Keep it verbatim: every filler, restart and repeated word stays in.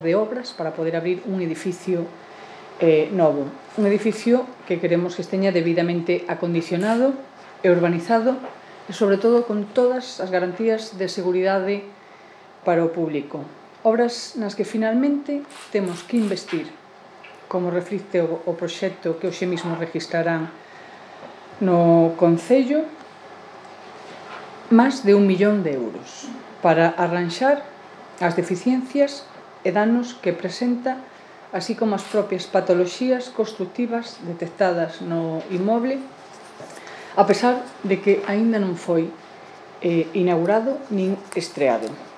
de obras para poder abrir un edificio eh, novo. Un edificio que queremos que esteña debidamente acondicionado e urbanizado e, sobre todo, con todas as garantías de seguridade para o público. Obras nas que, finalmente, temos que investir, como reflicte o, o proxecto que hoxe mesmo registrarán no Concello, máis de un millón de euros para arranxar as deficiencias e danos que presenta, así como as propias patoloxías constructivas detectadas no inmoble, a pesar de que aínda non foi eh, inaugurado nin estreado.